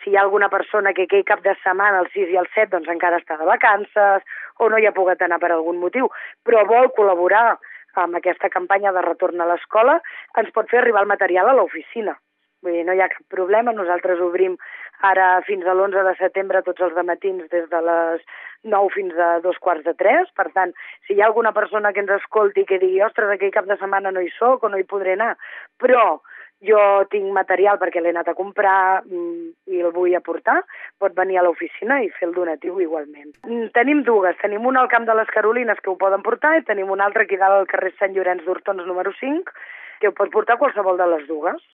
si hi ha alguna persona que aquell cap de setmana, el 6 i el 7, doncs encara està de vacances o no hi ha pogut anar per algun motiu, però vol col·laborar amb aquesta campanya de retorn a l'escola, ens pot fer arribar el material a l'oficina. Vull dir, no hi ha cap problema, nosaltres obrim ara fins a l'11 de setembre tots els dematins des de les 9 fins a 2:15, per tant, si hi ha alguna persona que ens escolti i que digui ostres, aquell cap de setmana no hi soc o no hi podré anar, però jo tinc material perquè l'he anat a comprar i el vull aportar, pot venir a l'oficina i fer el donatiu igualment. Tenim dues, tenim una al Camp de les Carolines que ho poden portar i tenim una altra aquí dalt al carrer Sant Llorenç d'Hortons número 5 que ho pot portar qualsevol de les dues.